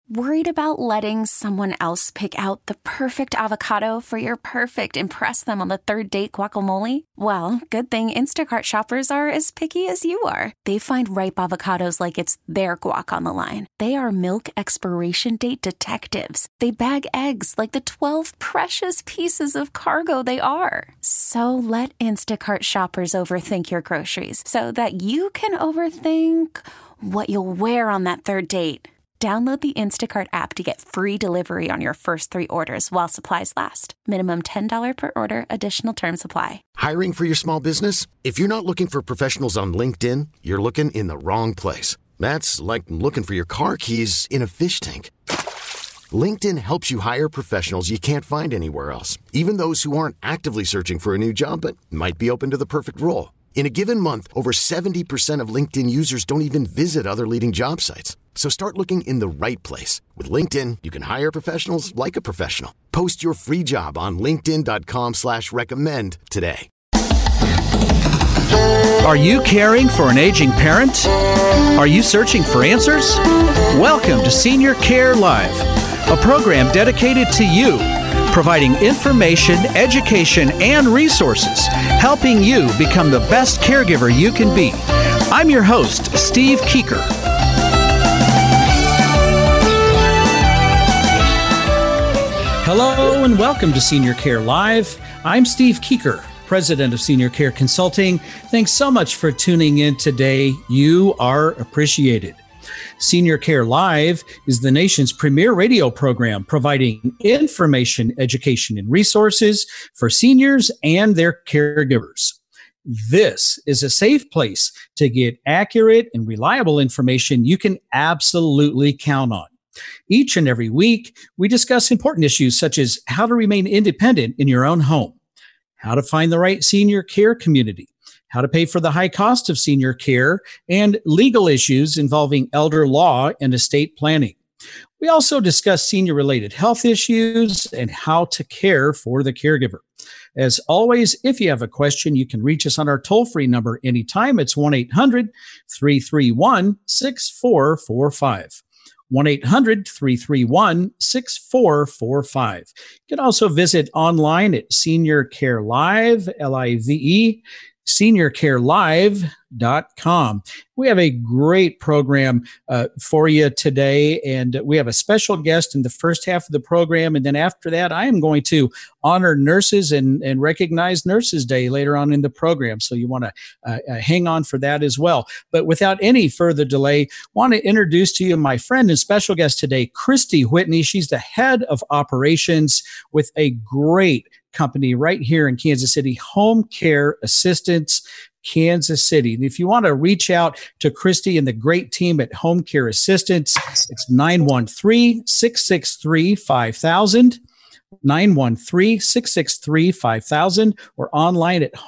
Worried about letting someone else pick out the perfect avocado for your perfect impress them on the third date guacamole? Well, good thing Instacart shoppers are as picky as you are. They find ripe avocados like it's their guac on the line. They are milk expiration date detectives. They bag eggs like the 12 precious pieces of cargo they are. So let Instacart shoppers overthink your groceries so that you can overthink what you'll wear on that third date. Download the Instacart app to get free delivery on your first 3 orders while supplies last. Minimum $10 per order. Additional terms apply. Hiring for your small business? If you're not looking for professionals on LinkedIn, you're looking in the wrong place. That's like looking for your car keys in a fish tank. LinkedIn helps you hire professionals you can't find anywhere else, even those who aren't actively searching for a new job but might be open to the perfect role. In a given month, over 70% of LinkedIn users don't even visit other leading job sites. So start looking in the right place. With LinkedIn, you can hire professionals like a professional. Post your free job on linkedin.com/recommend today. Are you caring for an aging parent? Are you searching for answers? Welcome to Senior Care Live, a program dedicated to you, providing information, education, and resources, helping you become the best caregiver you can be. I'm your host, Steve Keeker. Hello and welcome to Senior Care Live. I'm Steve Keeker, President of Senior Care Consulting. Thanks so much for tuning in today. You are appreciated. Senior Care Live is the nation's premier radio program providing information, education, and resources for seniors and their caregivers. This is a safe place to get accurate and reliable information you can absolutely count on. Each and every week, we discuss important issues such as how to remain independent in your own home, how to find the right senior care community, how to pay for the high cost of senior care, and legal issues involving elder law and estate planning. We also discuss senior-related health issues and how to care for the caregiver. As always, if you have a question, you can reach us on our toll-free number anytime. It's 1-800-331-6445. 1-800-331-6445. You can also visit online at Senior Care Live, Live, seniorcarelive.com. We have a great program for you today, and we have a special guest in the first half of the program, and then after that, I am going to honor nurses and recognize Nurses Day later on in the program, so you want to hang on for that as well. But without any further delay, I want to introduce to you my friend and special guest today, Christy Whitney. She's the head of operations with a great company right here in Kansas City, Home Care Assistance Kansas City. And if you want to reach out to Christy and the great team at Home Care Assistance, it's 913-663-5000, 913-663-5000, or online at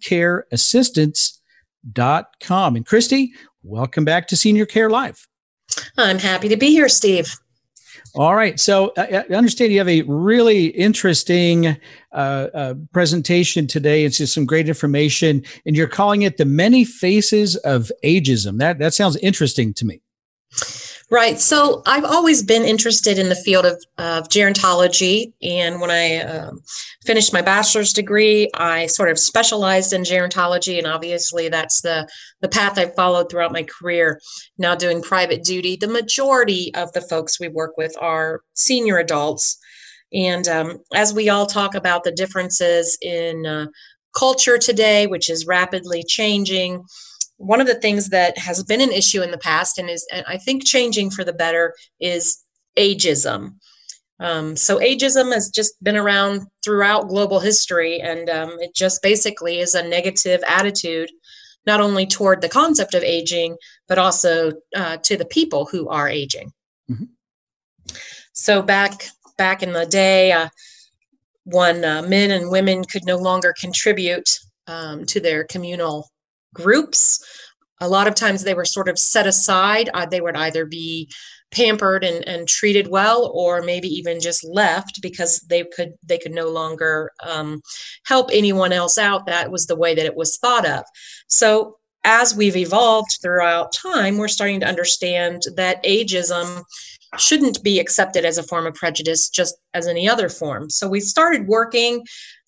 homecareassistance.com. And Christy, welcome back to Senior Care Live. I'm happy to be here, Steve. All right. So I understand you have a really interesting presentation today. It's just some great information, and you're calling it The Many Faces of Ageism. That sounds interesting to me. Right. So I've always been interested in the field of gerontology. And when I finished my bachelor's degree, I sort of specialized in gerontology. And obviously that's the path I've followed throughout my career. Now doing private duty, the majority of the folks we work with are senior adults. And as we all talk about the differences in culture today, which is rapidly changing, one of the things that has been an issue in the past and is, I think, changing for the better is ageism. So ageism has just been around throughout global history, and it just basically is a negative attitude, not only toward the concept of aging, but also to the people who are aging. Mm-hmm. So back in the day, when men and women could no longer contribute to their communal groups, a lot of times they were sort of set aside. They would either be pampered and treated well, or maybe even just left because they could no longer help anyone else out. That was the way that it was thought of. So as we've evolved throughout time, we're starting to understand that ageism shouldn't be accepted as a form of prejudice, just as any other form. So we started working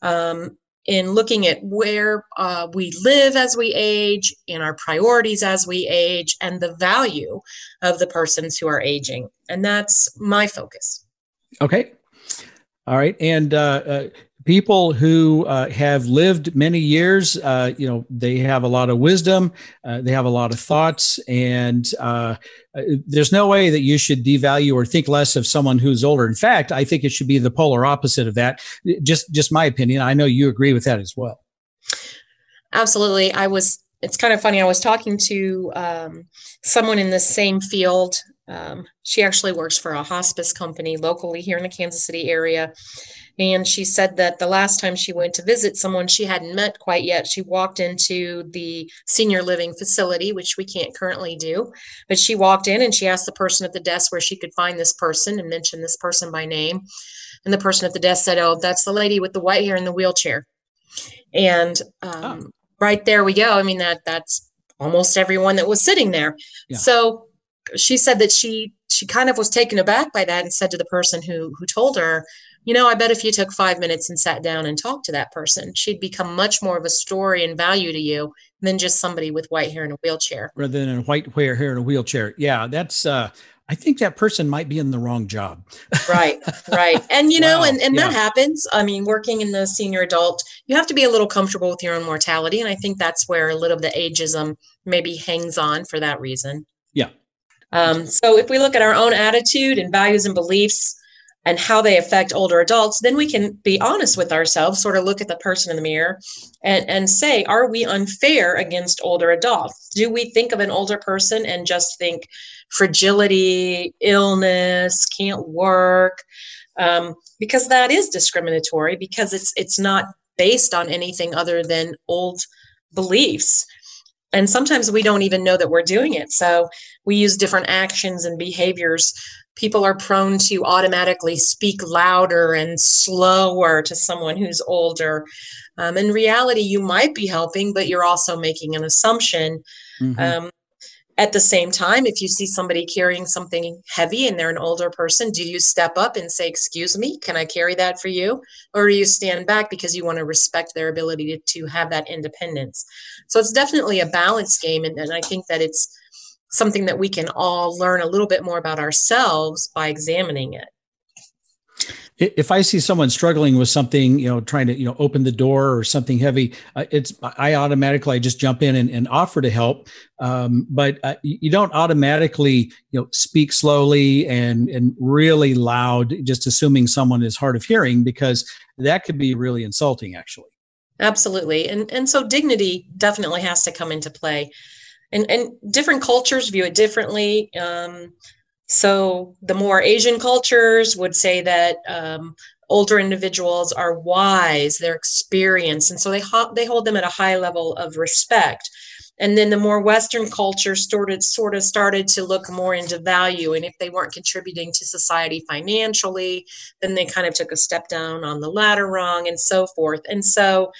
in looking at where we live as we age, and our priorities as we age, and the value of the persons who are aging. And that's my focus. Okay. All right. And people who have lived many years, they have a lot of wisdom, they have a lot of thoughts, and there's no way that you should devalue or think less of someone who's older. In fact, I think it should be the polar opposite of that. Just my opinion. I know you agree with that as well. Absolutely. It's kind of funny. I was talking to someone in the same field. She actually works for a hospice company locally here in the Kansas City area. And she said that the last time she went to visit someone she hadn't met quite yet, she walked into the senior living facility, which we can't currently do. But she walked in and she asked the person at the desk where she could find this person and mentioned this person by name. And the person at the desk said, "Oh, that's the lady with the white hair in the wheelchair." And right there we go. I mean, that's almost everyone that was sitting there. Yeah. So she said that she kind of was taken aback by that and said to the person who told her, I bet if you took 5 minutes and sat down and talked to that person, she'd become much more of a story and value to you than just somebody with white hair in a wheelchair. Rather than white hair in a wheelchair. Yeah, that's, I think that person might be in the wrong job. Right. And, wow. and that happens. I mean, working in the senior adult, you have to be a little comfortable with your own mortality. And I think that's where a little of the ageism maybe hangs on for that reason. Yeah. So if we look at our own attitude and values and beliefs and how they affect older adults, then we can be honest with ourselves, sort of look at the person in the mirror and say, are we unfair against older adults? Do we think of an older person and just think fragility, illness, can't work? Because that is discriminatory, because it's not based on anything other than old beliefs. And sometimes we don't even know that we're doing it. So we use different actions and behaviors. People are prone to automatically speak louder and slower to someone who's older. In reality, you might be helping, but you're also making an assumption. Mm-hmm. At the same time, if you see somebody carrying something heavy and they're an older person, do you step up and say, "Excuse me, can I carry that for you?" Or do you stand back because you want to respect their ability to have that independence? So it's definitely a balance game. And I think that it's something that we can all learn a little bit more about ourselves by examining it. If I see someone struggling with something, trying to, open the door or something heavy, I automatically just jump in and offer to help. But you don't automatically, speak slowly and really loud, just assuming someone is hard of hearing, because that could be really insulting, actually. Absolutely. And so dignity definitely has to come into play. And different cultures view it differently. So the more Asian cultures would say that older individuals are wise, they're experienced, and so they hold them at a high level of respect. And then the more Western cultures sort of started to look more into value, and if they weren't contributing to society financially, then they kind of took a step down on the ladder rung, and so forth. And so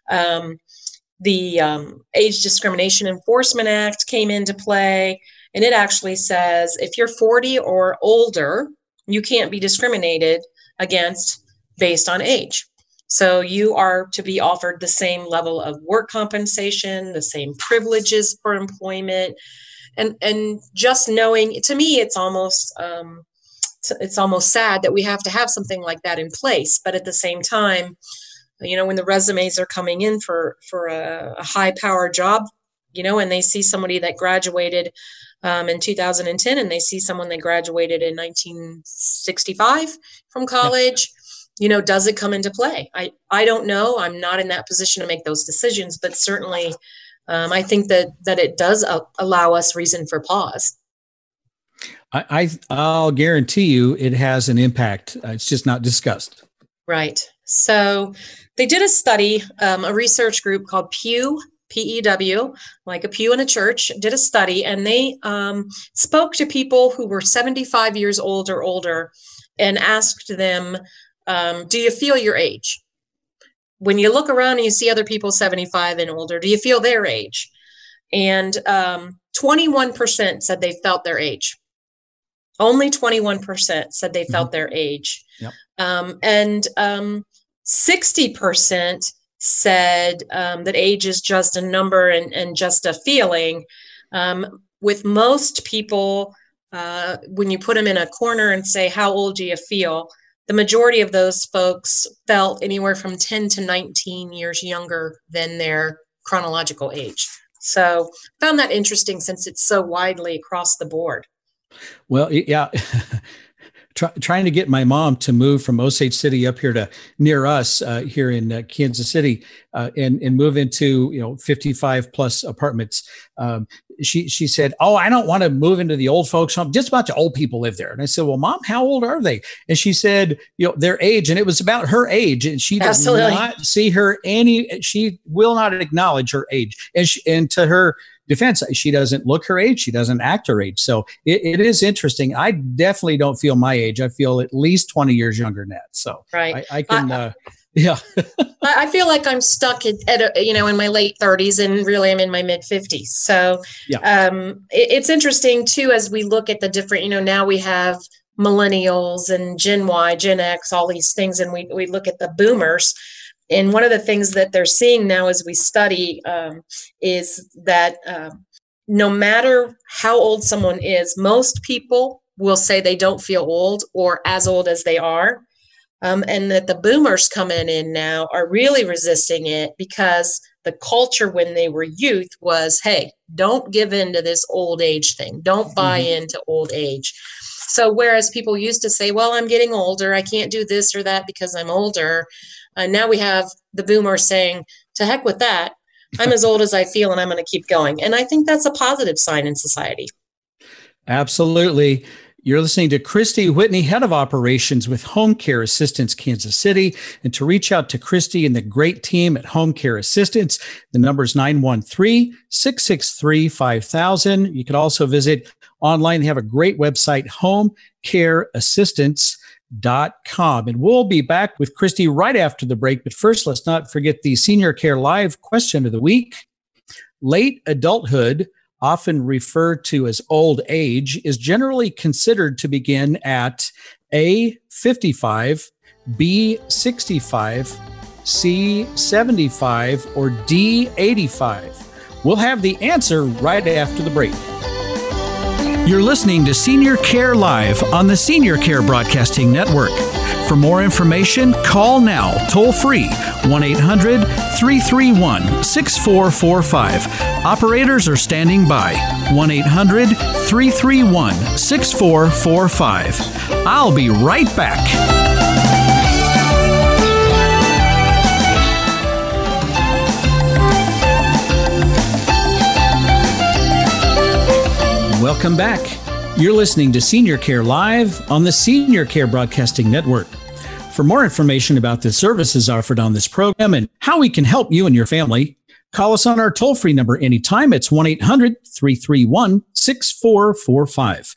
the Age Discrimination Enforcement Act came into play. And it actually says if you're 40 or older, you can't be discriminated against based on age. So you are to be offered the same level of work compensation, the same privileges for employment. And just knowing, to me, it's almost sad that we have to have something like that in place. But at the same time, when the resumes are coming in for a high power job, and they see somebody that graduated in 2010, and they see someone that graduated in 1965 from college, does it come into play? I don't know. I'm not in that position to make those decisions, but certainly I think that it does allow us reason for pause. I'll guarantee you it has an impact. It's just not discussed. Right. So they did a study, a research group called Pew, P-E-W, like a pew in a church, did a study, and they spoke to people who were 75 years old or older and asked them, do you feel your age? When you look around and you see other people 75 and older, do you feel their age? And 21% said they felt their age. Only 21% said they felt their age. Yep. And 60% said that age is just a number and just a feeling. With most people, when you put them in a corner and say, how old do you feel? The majority of those folks felt anywhere from 10 to 19 years younger than their chronological age. So found that interesting since it's so widely across the board. Well, yeah. Trying to get my mom to move from Osage City up here to near us here in Kansas City and move into 55 plus apartments. She said, "Oh, I don't want to move into the old folks home. Just a bunch of old people live there." And I said, "Well, Mom, how old are they?" And she said, their age, and it was about her age, and she does not see her she will not acknowledge her age, and to her defense, she doesn't look her age. She doesn't act her age. So it is interesting. I definitely don't feel my age. I feel at least 20 years younger than that. So right. I can, yeah. I feel like I'm stuck in my late 30s, and really I'm in my mid 50s. So yeah. It's interesting too, as we look at the different, now we have millennials and Gen Y, Gen X, all these things. And we look at the boomers. And one of the things that they're seeing now as we study is that no matter how old someone is, most people will say they don't feel old or as old as they are. And that the boomers coming in now are really resisting it because the culture when they were youth was, hey, don't give in to this old age thing. Don't buy into old age. So whereas people used to say, well, I'm getting older, I can't do this or that because I'm older. Now we have the boomers saying, to heck with that. I'm as old as I feel and I'm going to keep going. And I think that's a positive sign in society. Absolutely. You're listening to Christy Whitney, Head of Operations with Home Care Assistance Kansas City. And to reach out to Christy and the great team at Home Care Assistance, the number is 913-663-5000. You can also visit online. They have a great website, homecareassistance.com. And we'll be back with Christy right after the break. But first, let's not forget the Senior Care Live question of the week. Late adulthood, often referred to as old age, is generally considered to begin at A, 55, B, 65, C, 75, or D, 85. We'll have the answer right after the break. You're listening to Senior Care Live on the Senior Care Broadcasting Network. For more information, call now, toll free, 1-800-331-6445. Operators are standing by, 1-800-331-6445. I'll be right back. Welcome back. You're listening to Senior Care Live on the Senior Care Broadcasting Network. For more information about the services offered on this program and how we can help you and your family, call us on our toll-free number anytime. It's 1-800-331-6445.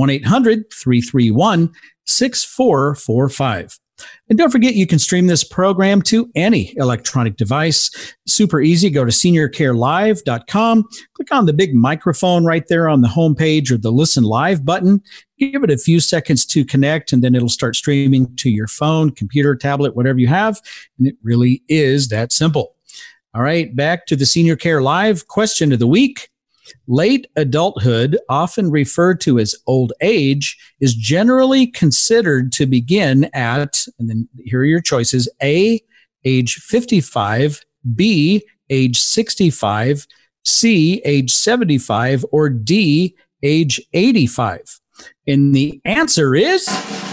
1-800-331-6445. And don't forget, you can stream this program to any electronic device. Super easy. Go to seniorcarelive.com. Click on the big microphone right there on the homepage or the Listen Live button. Give it a few seconds to connect, and then it'll start streaming to your phone, computer, tablet, whatever you have. And it really is that simple. All right, back to the Senior Care Live question of the week. Late adulthood, often referred to as old age, is generally considered to begin at, and then here are your choices, A, age 55, B, age 65, C, age 75, or D, age 85. And the answer is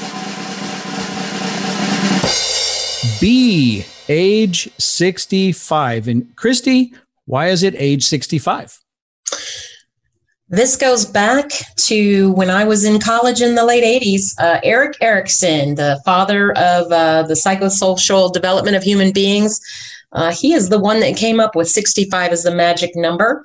B, age 65. And Christy, why is it age 65? This goes back to when I was in college in the late 80s. Erik Erikson, the father of the psychosocial development of human beings, he is the one that came up with 65 as the magic number.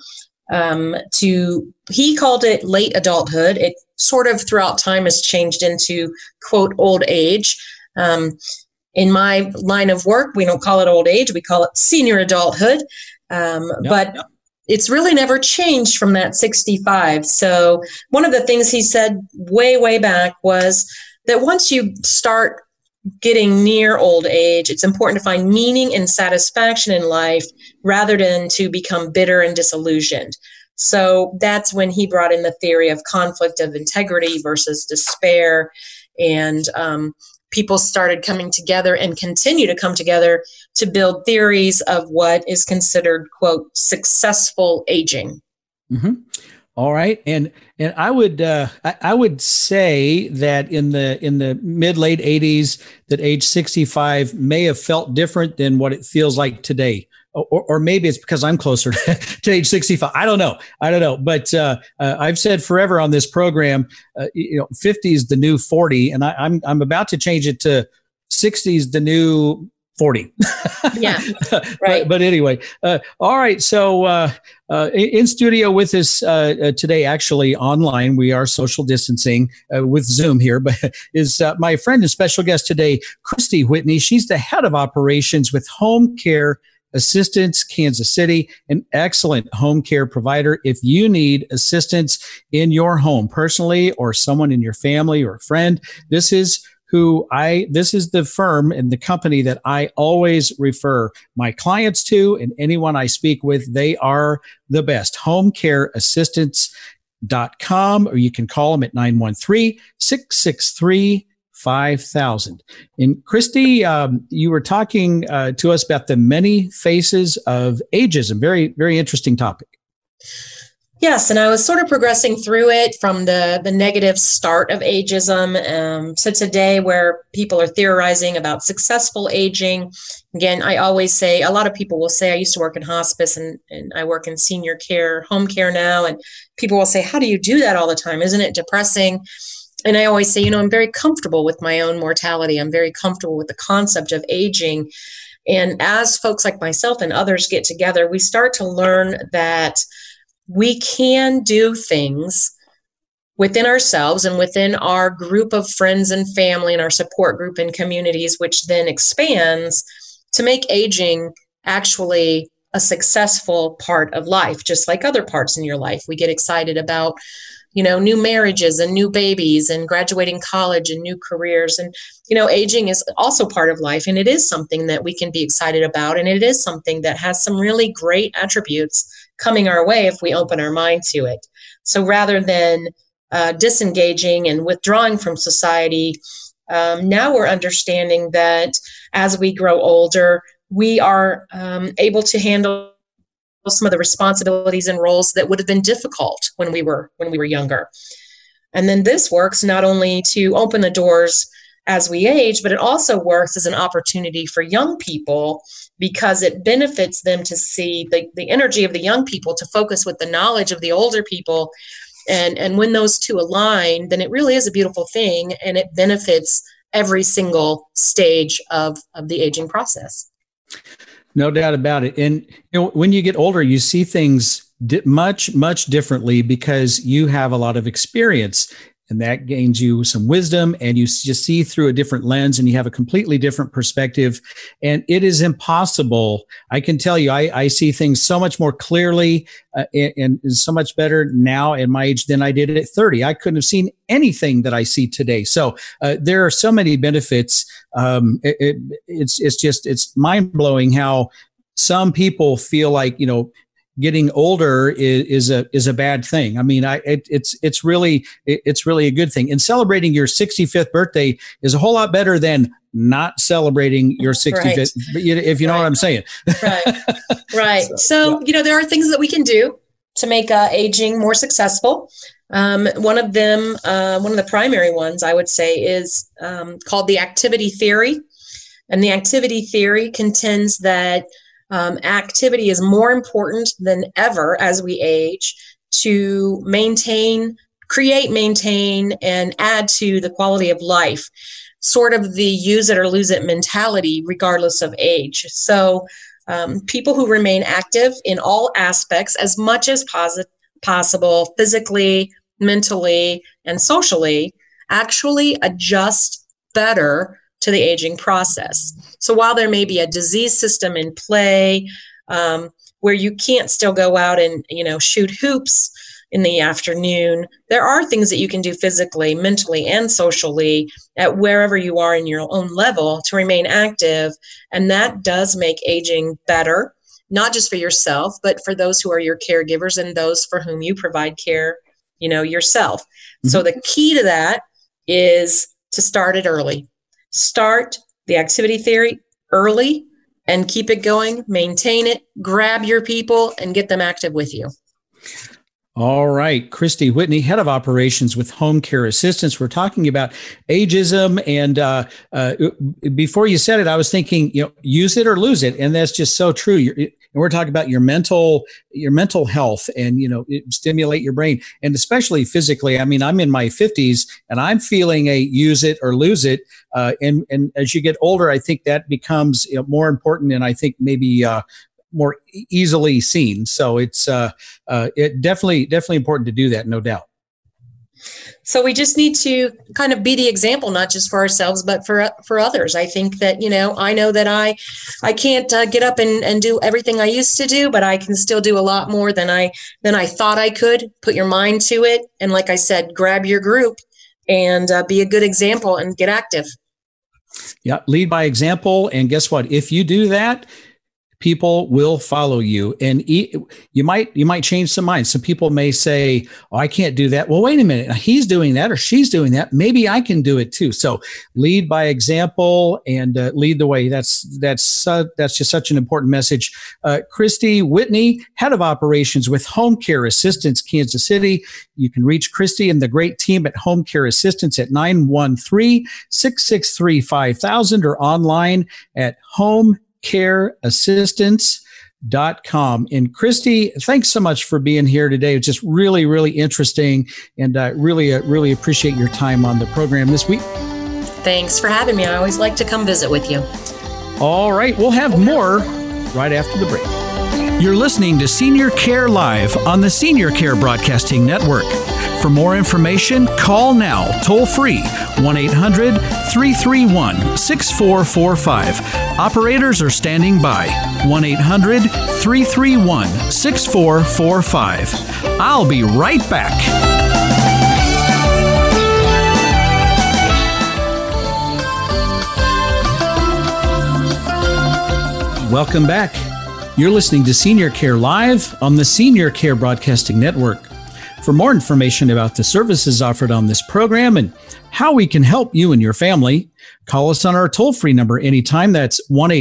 He called it late adulthood. It sort of throughout time has changed into, quote, old age. In my line of work, we don't call it old age. We call it senior adulthood. But it's really never changed from that 65. So one of the things he said way, way back was that once you start getting near old age, it's important to find meaning and satisfaction in life rather than to become bitter and disillusioned. So that's when he brought in the theory of conflict of integrity versus despair. And people started coming together and continue to come together to build theories of what is considered, quote, successful aging. Mm-hmm. All right, and I would say that in the mid late 80s, that age 65 may have felt different than what it feels like today. Or maybe it's because I'm closer to age 65. I don't know. But I've said forever on this program, 50 is the new 40, and I'm about to change it to 60 is the new 40. Yeah, right. But anyway, all right. So in studio with us today, actually online, we are social distancing with Zoom here, but is my friend and special guest today, Christy Whitney. She's the head of operations with Home Care Assistance Kansas City, an excellent home care provider. If you need assistance in your home personally, or someone in your family or a friend, this is the firm and the company that I always refer my clients to, and anyone I speak with. They are the best. HomeCareAssistance.com, or you can call them at 913-663-5000. And Christy, you were talking to us about the many faces of ageism. Very, very interesting topic. Yes, and I was sort of progressing through it from the negative start of ageism to today, where people are theorizing about successful aging. Again, I always say, a lot of people will say, I used to work in hospice and I work in senior care, home care now, and people will say, how do you do that all the time? Isn't it depressing? And I always say, I'm very comfortable with my own mortality. I'm very comfortable with the concept of aging. And as folks like myself and others get together, we start to learn that we can do things within ourselves and within our group of friends and family and our support group and communities, which then expands to make aging actually a successful part of life, just like other parts in your life. We get excited about, new marriages and new babies and graduating college and new careers. And, aging is also part of life, and it is something that we can be excited about. And it is something that has some really great attributes coming our way if we open our mind to it. So rather than disengaging and withdrawing from society, now we're understanding that as we grow older, we are able to handle some of the responsibilities and roles that would have been difficult when we were younger. And then this works not only to open the doors as we age, but it also works as an opportunity for young people, because it benefits them to see the energy of the young people to focus with the knowledge of the older people. And when those two align, then it really is a beautiful thing, and it benefits every single stage of the aging process. No doubt about it. And when you get older, you see things much, much differently because you have a lot of experience. And that gains you some wisdom, and you just see through a different lens, and you have a completely different perspective. And it is impossible. I can tell you, I see things so much more clearly and so much better now at my age than I did at 30. I couldn't have seen anything that I see today. So there are so many benefits. It's mind blowing how some people feel like, getting older is a bad thing. I mean, it's really a good thing. And celebrating your 65th birthday is a whole lot better than not celebrating your 65th, right, if you know what I'm saying. Right. So, there are things that we can do to make aging more successful. One of the primary ones I would say is called the activity theory. And the activity theory contends that activity is more important than ever as we age to create, maintain, and add to the quality of life, sort of the use it or lose it mentality, regardless of age. So people who remain active in all aspects as much as possible, physically, mentally, and socially, actually adjust better to the aging process. So while there may be a disease system in play, where you can't still go out and, shoot hoops in the afternoon. There are things that you can do physically, mentally, and socially at wherever you are in your own level to remain active. And that does make aging better, not just for yourself, but for those who are your caregivers and those for whom you provide care, yourself. Mm-hmm. So the key to that is to start it early. Start the activity theory early and keep it going, maintain it, grab your people and get them active with you. All right. Christy Whitney, Head of Operations with Home Care Assistance. We're talking about ageism. And before you said it, I was thinking, use it or lose it. And that's just so true. And we're talking about your mental health and, stimulate your brain, and especially physically. I mean, I'm in my 50s and I'm feeling a use it or lose it. And as you get older, I think that becomes more important. And I think maybe more easily seen. So it's it definitely important to do that, no doubt. So we just need to kind of be the example, not just for ourselves, but for others. I think that, I know that I can't get up and do everything I used to do, but I can still do a lot more than I thought I could. Put your mind to it. And like I said, grab your group and be a good example and get active. Yeah. Lead by example. And guess what? If you do that, people will follow you, and you might change some minds. Some people may say, "Oh, I can't do that." Well, wait a minute. He's doing that or she's doing that. Maybe I can do it too. So lead by example and lead the way. That's just such an important message. Christy Whitney, Head of Operations with Home Care Assistance, Kansas City. You can reach Christy and the great team at Home Care Assistance at 913-663-5000 or online at homecareassistance.com. And Christy, thanks so much for being here today. It's just really, really interesting. And I really appreciate your time on the program this week. Thanks for having me. I always like to come visit with you. All right. We'll have more right after the break. You're listening to Senior Care Live on the Senior Care Broadcasting Network. For more information, call now, toll free, 1-800-331-6445. Operators are standing by, 1-800-331-6445. I'll be right back. Welcome back. You're listening to Senior Care Live on the Senior Care Broadcasting Network. For more information about the services offered on this program and how we can help you and your family, call us on our toll-free number anytime. That's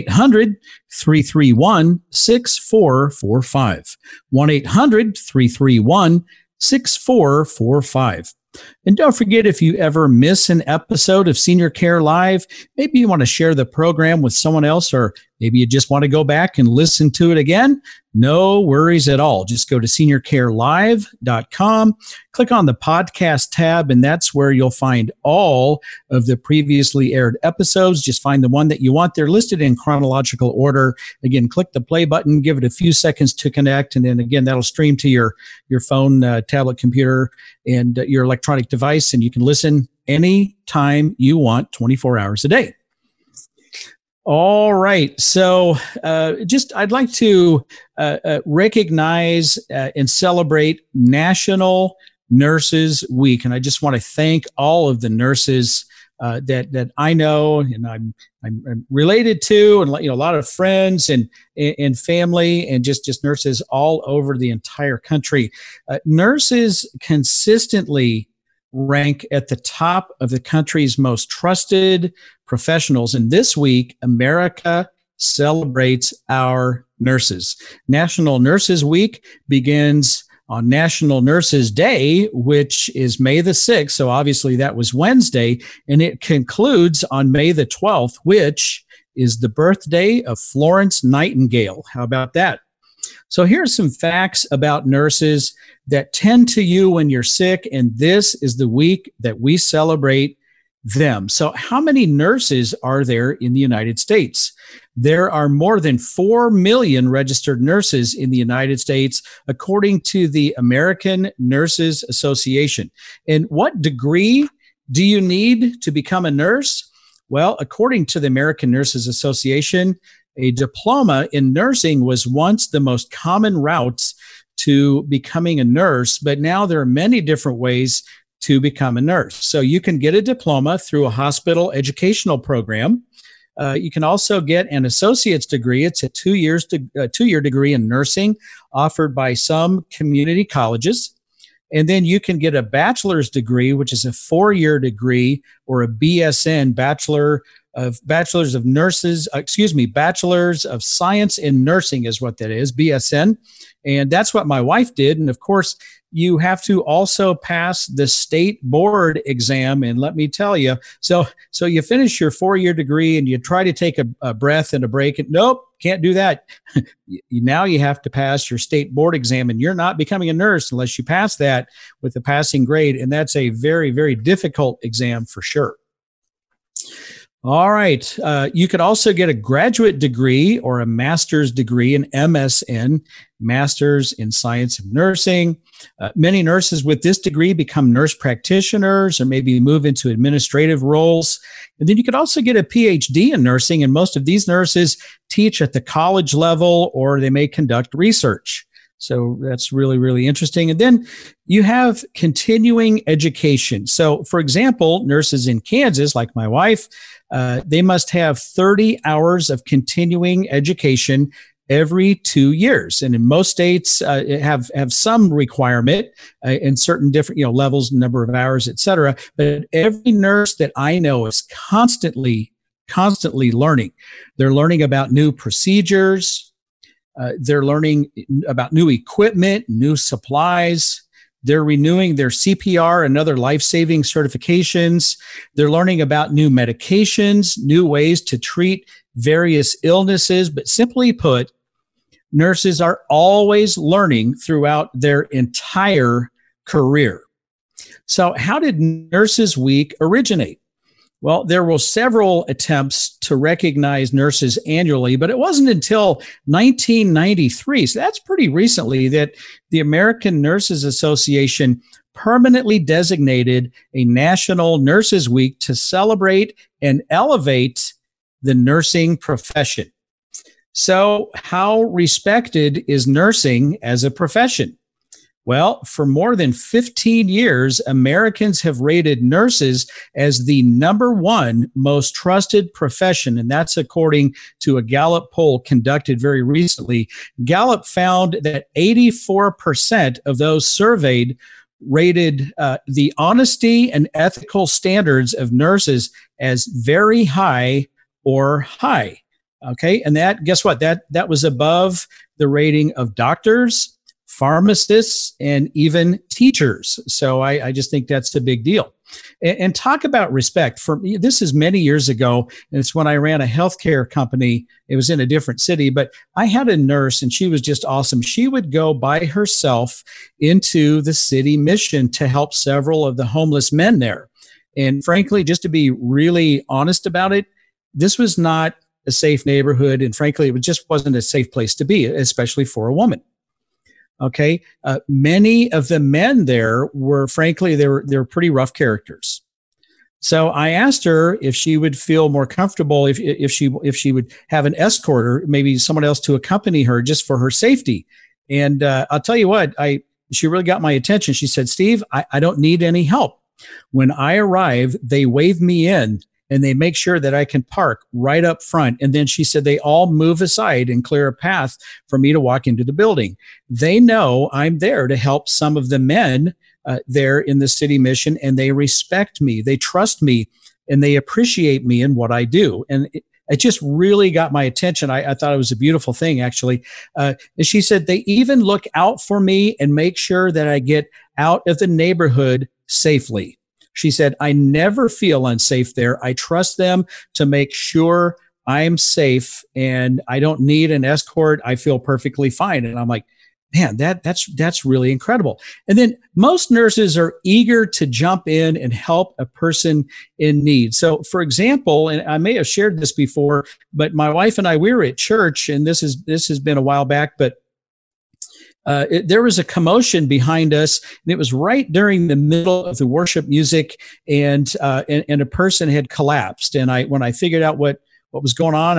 1-800-331-6445. 1-800-331-6445. And don't forget, if you ever miss an episode of Senior Care Live, maybe you want to share the program with someone else, or maybe you just want to go back and listen to it again, no worries at all. Just go to seniorcarelive.com, click on the podcast tab, and that's where you'll find all of the previously aired episodes. Just find the one that you want. They're listed in chronological order. Again, click the play button, give it a few seconds to connect, and then again, that'll stream to your phone, tablet, computer, and your electronic device, and you can listen anytime you want, 24 hours a day. All right. So I'd like to recognize and celebrate National Nurses Week. And I just want to thank all of the nurses that I know and I'm related to, and a lot of friends and family, and just nurses all over the entire country. Nurses consistently rank at the top of the country's most trusted professionals. And this week, America celebrates our nurses. National Nurses Week begins on National Nurses Day, which is May the 6th. So obviously that was Wednesday. And it concludes on May the 12th, which is the birthday of Florence Nightingale. How about that? So here's some facts about nurses that tend to you when you're sick, and this is the week that we celebrate them. So how many nurses are there in the United States? There are more than 4 million registered nurses in the United States, according to the American Nurses Association. And what degree do you need to become a nurse? Well, according to the American Nurses Association, a diploma in nursing was once the most common route to becoming a nurse, but now there are many different ways to become a nurse. So you can get a diploma through a hospital educational program. You can also get an associate's degree. It's a 2-year degree in nursing offered by some community colleges. And then you can get a bachelor's degree, which is a 4-year degree, or a BSN, Bachelor's of Science in Nursing is what that is, BSN. And that's what my wife did. And of course, you have to also pass the state board exam. And let me tell you, so you finish your 4-year degree and you try to take a breath and a break, and nope, can't do that. Now you have to pass your state board exam, and you're not becoming a nurse unless you pass that with a passing grade. And that's a very, very difficult exam for sure. All right. You could also get a graduate degree or a master's degree, an MSN, Master's in Science of Nursing. Many nurses with this degree become nurse practitioners or maybe move into administrative roles. And then you could also get a PhD in nursing, and most of these nurses teach at the college level or they may conduct research. So that's really, really interesting. And then you have continuing education. So, for example, nurses in Kansas, like my wife, they must have 30 hours of continuing education every 2 years. And in most states have some requirement in certain different levels, number of hours, et cetera. But every nurse that I know is constantly learning. They're learning about new procedures. They're learning about new equipment, new supplies. They're renewing their CPR and other life-saving certifications. They're learning about new medications, new ways to treat various illnesses. But simply put, nurses are always learning throughout their entire career. So how did Nurses Week originate? Well, there were several attempts to recognize nurses annually, but it wasn't until 1993, so that's pretty recently, that the American Nurses Association permanently designated a National Nurses Week to celebrate and elevate the nursing profession. So, how respected is nursing as a profession? Well, for more than 15 years, Americans have rated nurses as the number one most trusted profession, and that's according to a Gallup poll conducted very recently. Gallup found that 84% of those surveyed rated the honesty and ethical standards of nurses as very high or high. Okay, and that, guess what? That was above the rating of doctors, pharmacists, and even teachers. So I just think that's a big deal. And talk about respect. For me, this is many years ago, and it's when I ran a healthcare company. It was in a different city, but I had a nurse, and she was just awesome. She would go by herself into the city mission to help several of the homeless men there. And frankly, just to be really honest about it, this was not a safe neighborhood, and frankly, it just wasn't a safe place to be, especially for a woman. Okay. Many of the men there were, frankly, they were pretty rough characters. So I asked her if she would feel more comfortable if she would have an escort or maybe someone else to accompany her just for her safety. And I'll tell you what, she really got my attention. She said, "Steve, I don't need any help. When I arrive, they wave me in and they make sure that I can park right up front." And then she said they all move aside and clear a path for me to walk into the building. They know I'm there to help some of the men there in the city mission, and they respect me, they trust me, and they appreciate me and what I do. And it just really got my attention. I thought it was a beautiful thing, actually. And she said they even look out for me and make sure that I get out of the neighborhood safely. She said, "I never feel unsafe there. I trust them to make sure I'm safe, and I don't need an escort. I feel perfectly fine." And I'm like, man, that's really incredible. And then most nurses are eager to jump in and help a person in need. So, for example, and I may have shared this before, but my wife and I, we were at church, and this has been a while back, but there was a commotion behind us, and it was right during the middle of the worship music, and a person had collapsed. And when I figured out what was going on, I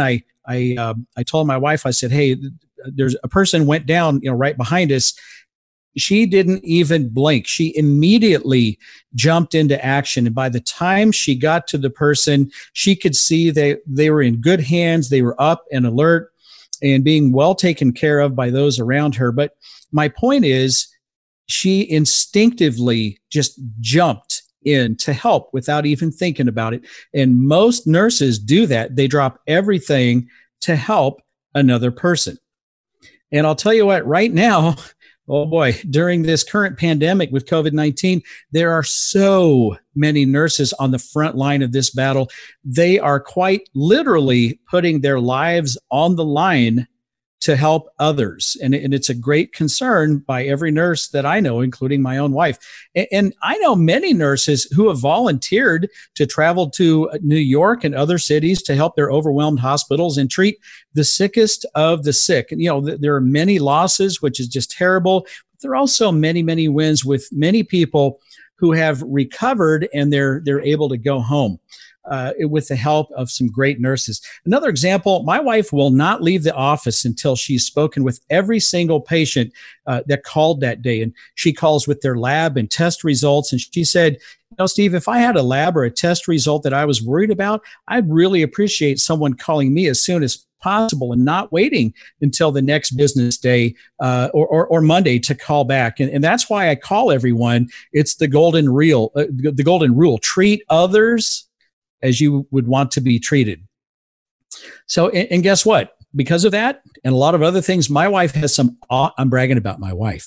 I told my wife, I said, hey, there's a person went down, right behind us. She didn't even blink. She immediately jumped into action. And by the time she got to the person, she could see they were in good hands. They were up and alert and being well taken care of by those around her. But my point is, she instinctively just jumped in to help without even thinking about it. And most nurses do that. They drop everything to help another person. And I'll tell you what, right now, oh boy, during this current pandemic with COVID-19, there are so many nurses on the front line of this battle. They are quite literally putting their lives on the line to help others. And it's a great concern by every nurse that I know, including my own wife. And I know many nurses who have volunteered to travel to New York and other cities to help their overwhelmed hospitals and treat the sickest of the sick. And, there are many losses, which is just terrible. But there are also many, many wins with many people who have recovered and they're able to go home. With the help of some great nurses. Another example, my wife will not leave the office until she's spoken with every single patient that called that day. And she calls with their lab and test results. And she said, Steve, if I had a lab or a test result that I was worried about, I'd really appreciate someone calling me as soon as possible and not waiting until the next business day or Monday to call back. And that's why I call everyone. It's the golden rule. Treat others as you would want to be treated. So, and guess what? Because of that and a lot of other things, my wife has I'm bragging about my wife.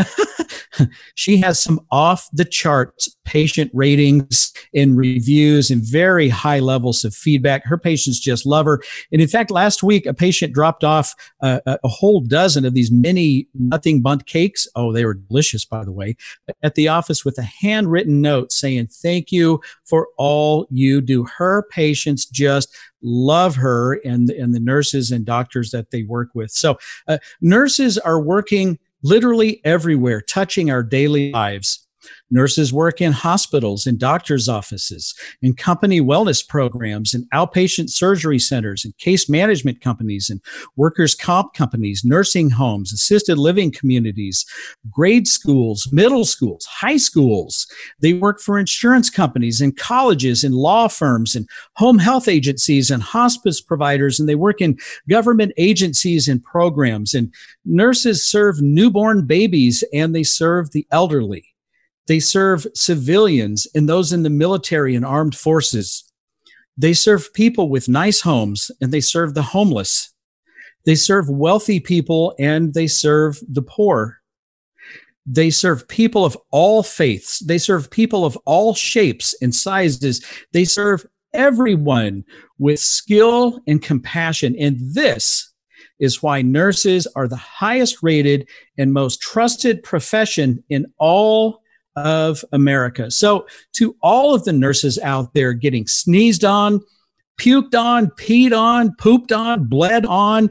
She has some off the charts patient ratings and reviews and very high levels of feedback. Her patients just love her. And in fact, last week, a patient dropped off a whole dozen of these mini nothing bundt cakes. Oh, they were delicious, by the way, at the office with a handwritten note saying, thank you for all you do. Her patients just love her and the nurses and doctors that they work with. So nurses are working literally everywhere, touching our daily lives. Nurses work in hospitals and doctors' offices, in company wellness programs, and outpatient surgery centers, and case management companies, and workers' comp companies, nursing homes, assisted living communities, grade schools, middle schools, high schools. They work for insurance companies and colleges and law firms and home health agencies and hospice providers, and they work in government agencies and programs. And nurses serve newborn babies and they serve the elderly. They serve civilians and those in the military and armed forces. They serve people with nice homes and they serve the homeless. They serve wealthy people and they serve the poor. They serve people of all faiths. They serve people of all shapes and sizes. They serve everyone with skill and compassion. And this is why nurses are the highest rated and most trusted profession in all of America. So to all of the nurses out there getting sneezed on, puked on, peed on, pooped on, bled on,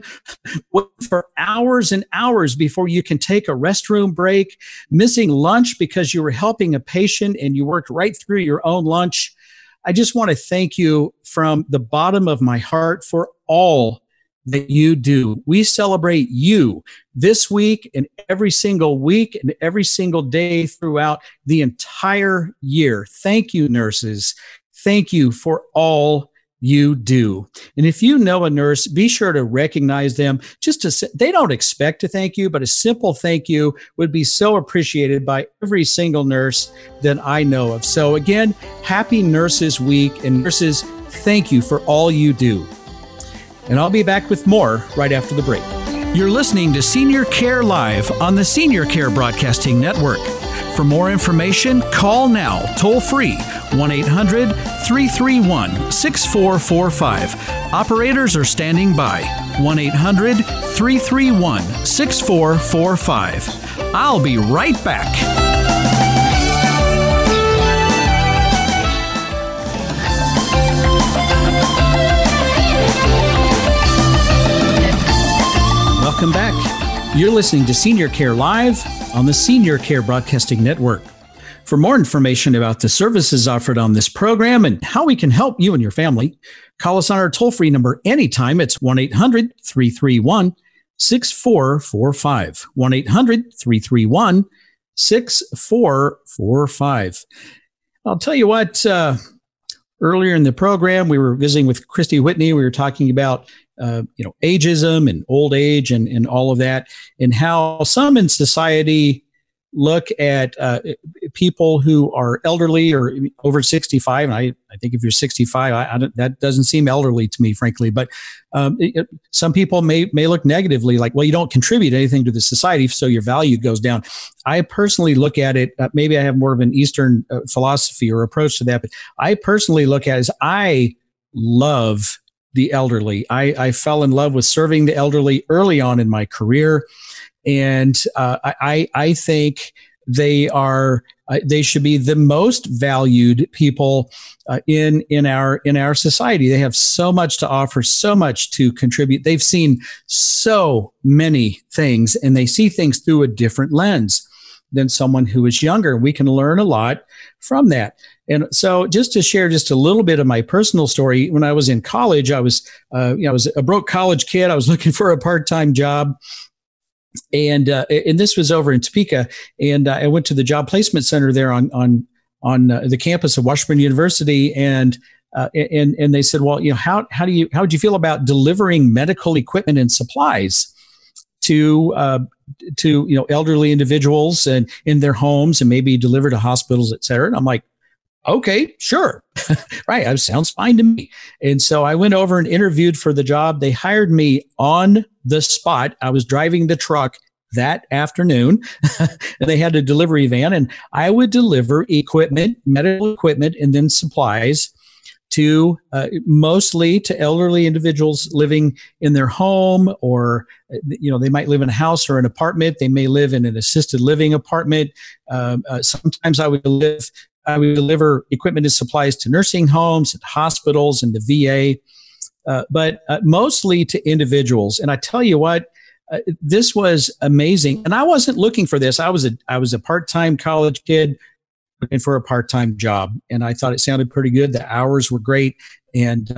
for hours and hours before you can take a restroom break, missing lunch because you were helping a patient and you worked right through your own lunch, I just want to thank you from the bottom of my heart for all that you do. We celebrate you this week and every single week and every single day throughout the entire year. Thank you, nurses. Thank you for all you do. And if you know a nurse, be sure to recognize them. They don't expect to thank you, but a simple thank you would be so appreciated by every single nurse that I know of. So again, happy Nurses Week, and nurses, thank you for all you do. And I'll be back with more right after the break. You're listening to Senior Care Live on the Senior Care Broadcasting Network. For more information, call now, toll free, 1-800-331-6445. Operators are standing by, 1-800-331-6445. I'll be right back. Welcome back. You're listening to Senior Care Live on the Senior Care Broadcasting Network. For more information about the services offered on this program and how we can help you and your family, call us on our toll-free number anytime. It's 1-800-331-6445. 1-800-331-6445. I'll tell you what, earlier in the program, we were visiting with Christy Whitney. We were talking about ageism and old age and all of that, and how some in society look at people who are elderly or over 65. And I think if you're 65, that doesn't seem elderly to me, frankly. But some people may look negatively, like, well, you don't contribute anything to the society, so your value goes down. I personally look at it, maybe I have more of an Eastern philosophy or approach to that, but I personally look at it as I love the elderly. I fell in love with serving the elderly early on in my career. And I think they should be the most valued people in our society. They have so much to offer, so much to contribute. They've seen so many things, and they see things through a different lens than someone who is younger. We can learn a lot from that. And so, just to share just a little bit of my personal story, when I was in college, I was a broke college kid. I was looking for a part-time job. And this was over in Topeka, and I went to the job placement center there on the campus of Washburn University, and they said, well, how would you feel about delivering medical equipment and supplies to elderly individuals and in their homes, and maybe deliver to hospitals, et cetera? And I'm like, okay, sure. Right. That sounds fine to me. And so I went over and interviewed for the job. They hired me on the spot. I was driving the truck that afternoon, and they had a delivery van, and I would deliver equipment, medical equipment, and then supplies to mostly to elderly individuals living in their home, or they might live in a house or an apartment. They may live in an assisted living apartment. Sometimes I would deliver equipment and supplies to nursing homes, and hospitals, and the VA, but mostly to individuals. And I tell you what, this was amazing. And I wasn't looking for this. I was a part-time college kid looking for a part-time job, and I thought it sounded pretty good. The hours were great, and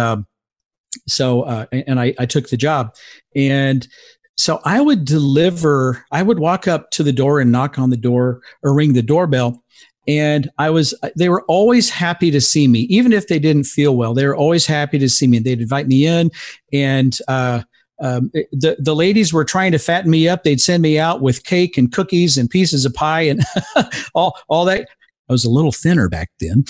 so I took the job. And so I would walk up to the door and knock on the door or ring the doorbell. And they were always happy to see me, even if they didn't feel well. They were always happy to see me. They'd invite me in, and the ladies were trying to fatten me up. They'd send me out with cake and cookies and pieces of pie and all that. I was a little thinner back then,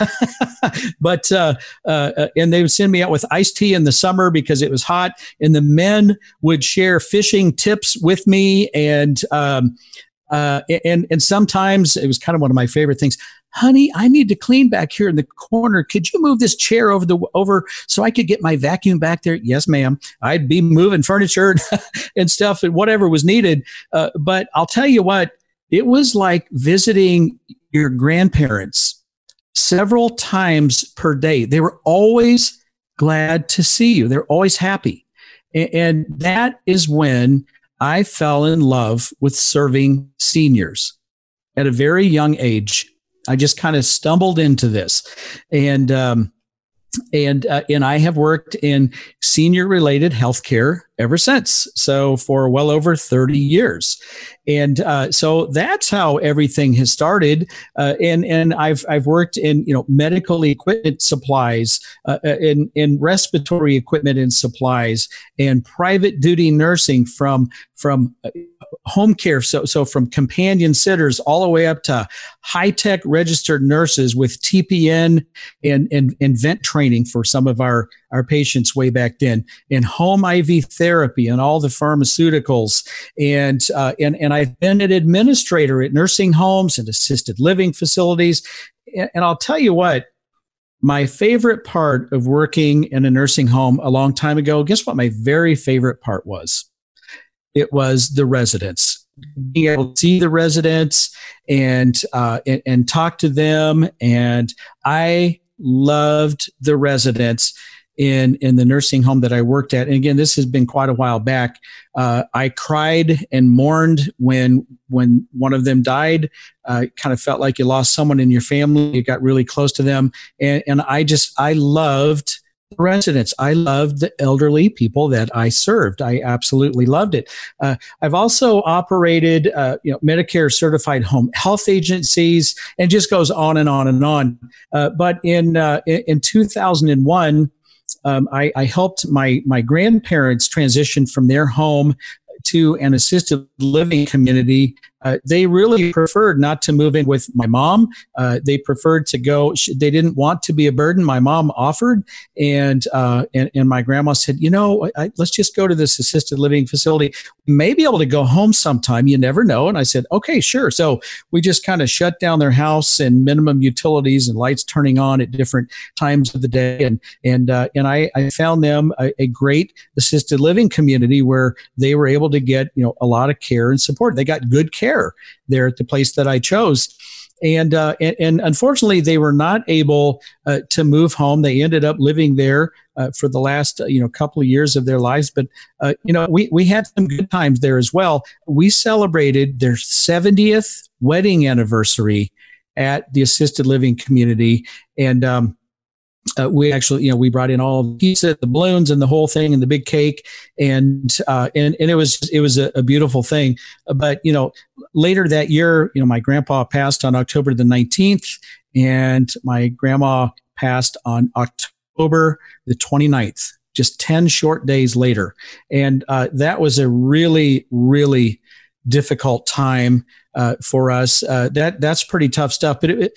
but and they would send me out with iced tea in the summer because it was hot. And the men would share fishing tips with me, and sometimes it was kind of one of my favorite things. Honey, I need to clean back here in the corner. Could you move this chair over so I could get my vacuum back there? Yes, ma'am. I'd be moving furniture and stuff and whatever was needed. But I'll tell you what, it was like visiting your grandparents several times per day. They were always glad to see you. They're always happy. And that is when I fell in love with serving seniors at a very young age. I just kind of stumbled into this, and I have worked in senior-related healthcare ever since. So for well over 30 years, and so that's how everything has started. And I've worked in medical equipment supplies, in respiratory equipment and supplies, and private duty nursing from home care. So from companion sitters all the way up to high-tech registered nurses with TPN and vent training for some of our patients way back then, and home IV therapy and all the pharmaceuticals. And I've been an administrator at nursing homes and assisted living facilities. And I'll tell you what, my favorite part of working in a nursing home a long time ago, guess what my very favorite part was? It was the residents, being able to see the residents and talk to them. And I loved the residents. in the nursing home that I worked at. And again, this has been quite a while back. I cried and mourned when one of them died. Kind of felt like you lost someone in your family. You got really close to them. And I loved the residents. I loved the elderly people that I served. I absolutely loved it. I've also operated, Medicare certified home health agencies, and just goes on and on and on. But in 2001, I helped my grandparents transition from their home to an assisted living community. They really preferred not to move in with my mom. They preferred to go. They didn't want to be a burden. My mom offered, and my grandma said, let's just go to this assisted living facility. We may be able to go home sometime. You never know. And I said, okay, sure. So we just kind of shut down their house and minimum utilities and lights turning on at different times of the day. And I found them a great assisted living community where they were able to get, a lot of care and support. They got good care there at the place that I chose. And unfortunately, they were not able to move home. They ended up living there for the last couple of years of their lives. But we had some good times there as well. We celebrated their 70th wedding anniversary at the assisted living community, and we actually, we brought in all the pizza, the balloons, and the whole thing, and the big cake, and it was a beautiful thing. But later that year, my grandpa passed on October the 19th, and my grandma passed on October the 29th, just 10 short days later, and that was a really, really difficult time for us. That's pretty tough stuff. But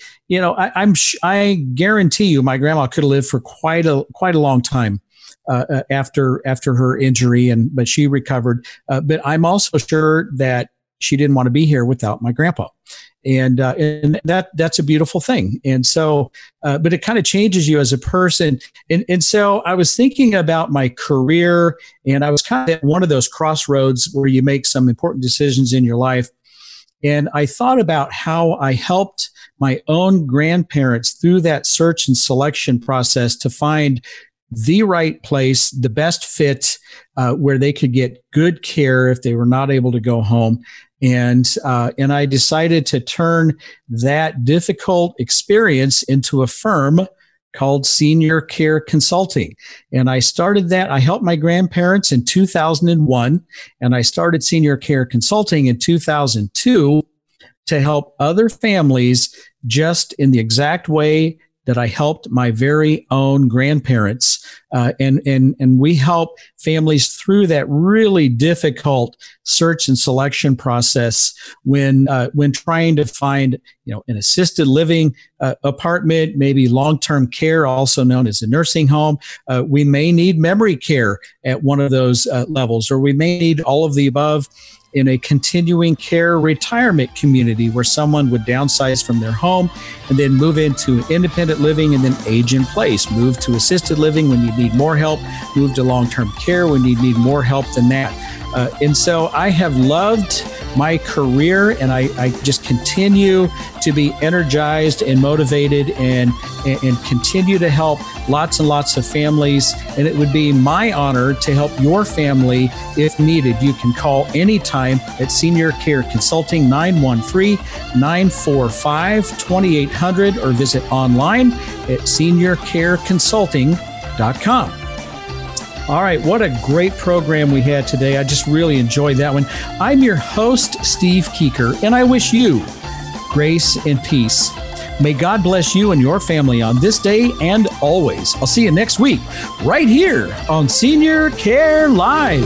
I guarantee you, my grandma could have lived for quite a long time after her injury, but she recovered. But I'm also sure that she didn't want to be here without my grandpa. And that's a beautiful thing. And so, but it kind of changes you as a person. And so I was thinking about my career, and I was kind of at one of those crossroads where you make some important decisions in your life. And I thought about how I helped my own grandparents through that search and selection process to find the right place, the best fit, where they could get good care if they were not able to go home. And I decided to turn that difficult experience into a firm called Senior Care Consulting. And I started that. I helped my grandparents in 2001, and I started Senior Care Consulting in 2002 to help other families just in the exact way that I helped my very own grandparents. And we help families through that really difficult search and selection process when trying to find, an assisted living apartment, maybe long-term care, also known as a nursing home. We may need memory care at one of those levels, or we may need all of the above in a continuing care retirement community where someone would downsize from their home and then move into independent living and then age in place, move to assisted living when you need more help, move to long-term care when you need more help than that. And so I have loved my career, and I just continue to be energized and motivated and continue to help lots and lots of families. And it would be my honor to help your family if needed. You can call anytime at Senior Care Consulting, 913-945-2800, or visit online at seniorcareconsulting.com. All right, what a great program we had today. I just really enjoyed that one. I'm your host, Steve Keeker, and I wish you grace and peace. May God bless you and your family on this day and always. I'll see you next week, right here on Senior Care Live.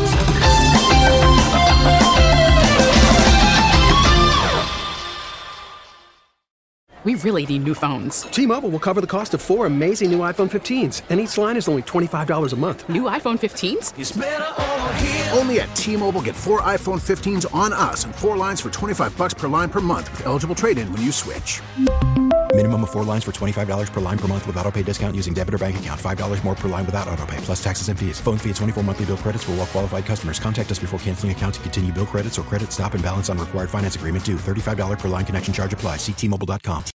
We really need new phones. T-Mobile will cover the cost of 4 amazing new iPhone 15s, and each line is only $25 a month. New iPhone 15s? It's better over here. Only at T-Mobile, get 4 iPhone 15s on us and 4 lines for $25 per line per month with eligible trade-in when you switch. Minimum of 4 lines for $25 per line per month with autopay discount using debit or bank account. $5 more per line without autopay, plus taxes and fees. Phone fee at 24 monthly bill credits for well-qualified customers. Contact us before canceling account to continue bill credits or credit stop and balance on required finance agreement due. $35 per line connection charge applies. See T-Mobile.com.